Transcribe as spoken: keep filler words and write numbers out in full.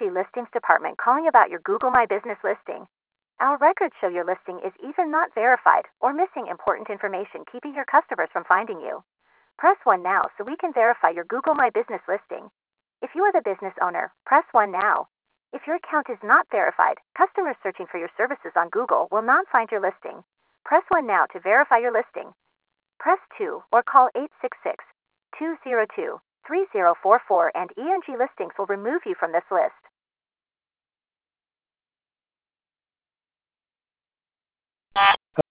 G Listings department calling about your Google My Business listing. Our records show your listing is either not verified or missing important information, keeping your customers from finding you. Press one now so we can verify your Google My Business listing. If you are the business owner, press one now. If your account is not verified, customers searching for your services on Google will not find your listing. Press one now to verify your listing. Press two or call eight six six, two zero two, three zero four four and E N G Listings will remove you from this list.